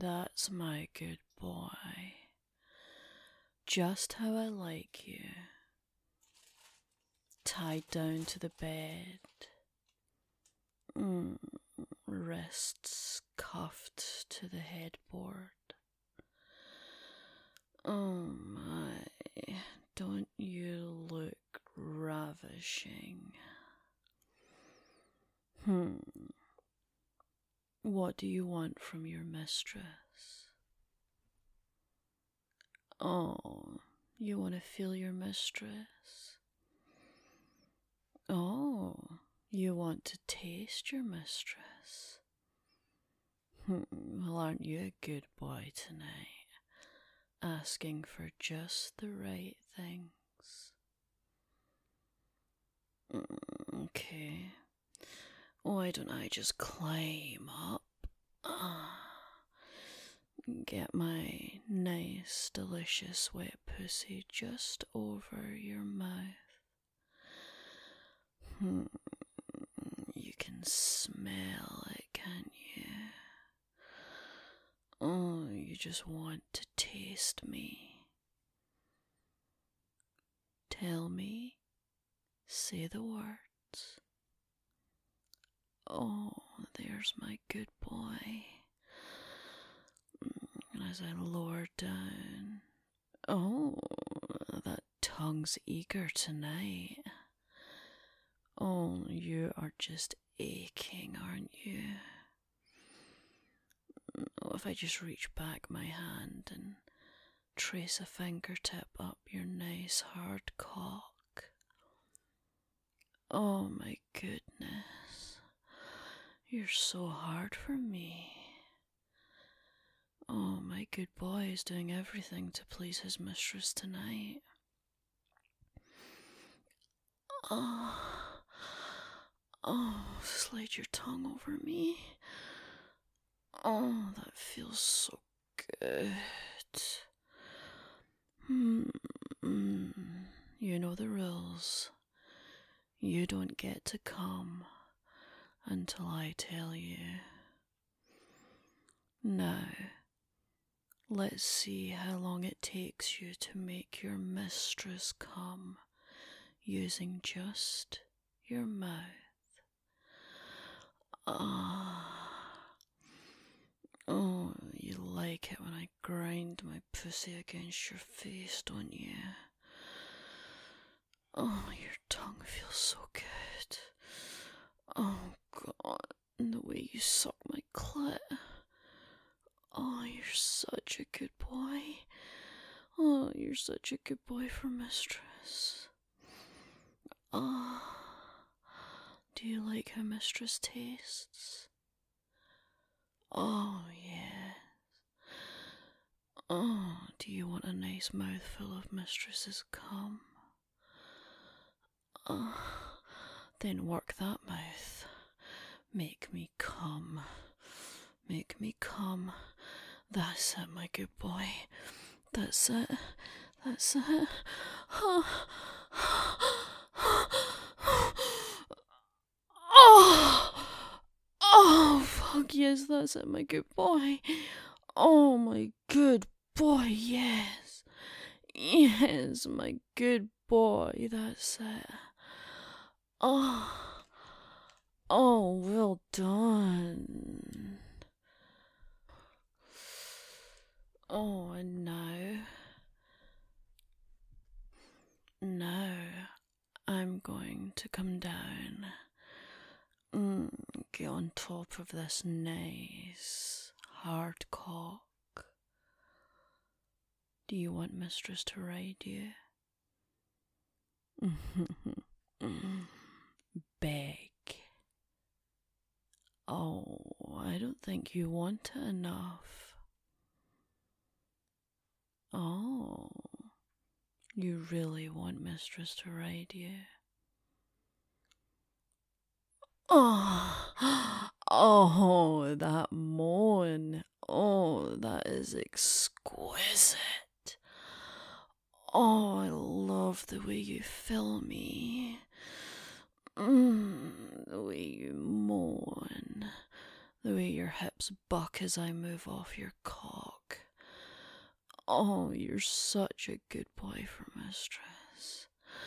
That's my good boy. Just how I like you. Tied down to the bed. Wrists cuffed to the headboard. Oh my, don't you look ravishing? What do you want from your mistress? Oh, you want to feel your mistress? Oh, you want to taste your mistress? Well, aren't you a good boy tonight? Asking for just the right things. Okay. Why don't I just climb up? Get my nice, delicious wet pussy just over your mouth. You can smell it, can't you? Oh, you just want to taste me. Tell me. Say the words. Oh, there's my good boy. As I lower down. Oh, that tongue's eager tonight. Oh, you are just aching, aren't you? Oh, if I just reach back my hand and trace a fingertip up your nice hard cock. Oh my goodness. You're so hard for me. Oh, my good boy is doing everything to please his mistress tonight. Oh, slide your tongue over me. Oh, that feels so good. You know the rules. You don't get to come until I tell you. Now, let's see how long it takes you to make your mistress come using just your mouth. Oh, you like it when I grind my pussy against your face, don't you? Oh, your tongue feels so good. Oh, God, and the way you suck my clit. Oh, you're such a good boy. Oh, you're such a good boy for mistress. Do you like how mistress tastes? Oh, yes. Oh, do you want a nice mouthful of mistress's cum? Then work that mouth. Make me come. Make me come. That's it, my good boy. That's it. That's it. Oh, fuck yes, that's it, my good boy. Oh, my good boy, yes. Yes, my good boy, that's it. Oh, well done. Oh, and now I'm going to come down, get on top of this nice hard cock. Do you want mistress to ride you? Beg. Oh, I don't think you want it enough. Oh, you really want mistress to ride you? Oh, that moan. Oh, that is exquisite. Oh, I love the way you fill me. The way you moan. The way your hips buck as I move off your cock. Oh, you're such a good boy for mistress.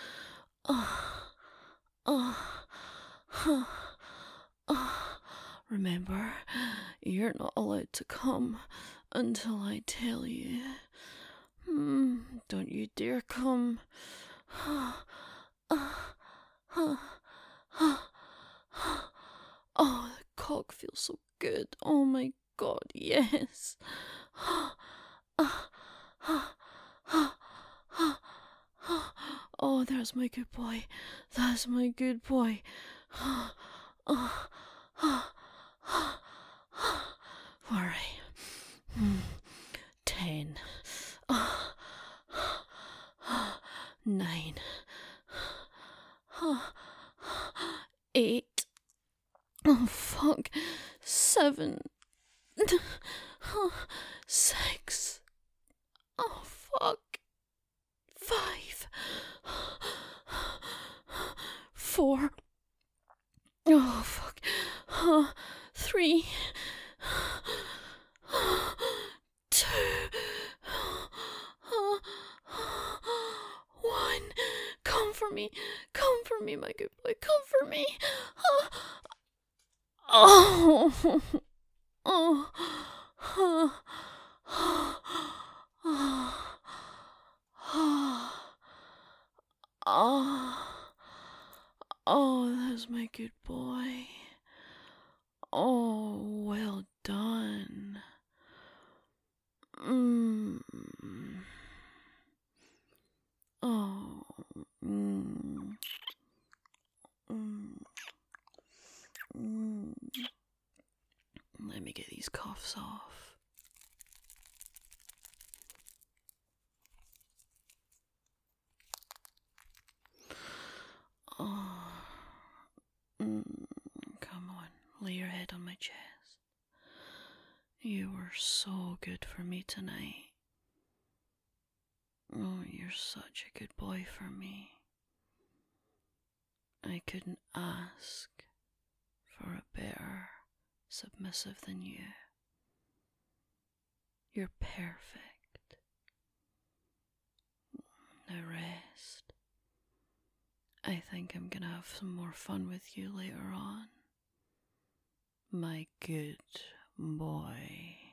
Remember, you're not allowed to come until I tell you. Don't you dare come. Oh, the cock feels so good. Oh my god, yes. Oh, there's my good boy. That's my good boy. Alright. 10. 9. 8. Oh, fuck. 7. 6. Oh, fuck. 5. 4. Oh, fuck. 3. 2. 1. Come for me. Come for me, my good boy. Come for me. Oh. Oh. Oh, that's my good boy. Oh, well done. Oh. Let me get these coughs off. Oh. Come on, lay your head on my chest. You were so good for me tonight. Oh, you're such a good boy for me. I couldn't ask for a better submissive than you. You're perfect. Now rest. I think I'm gonna have some more fun with you later on. My good boy.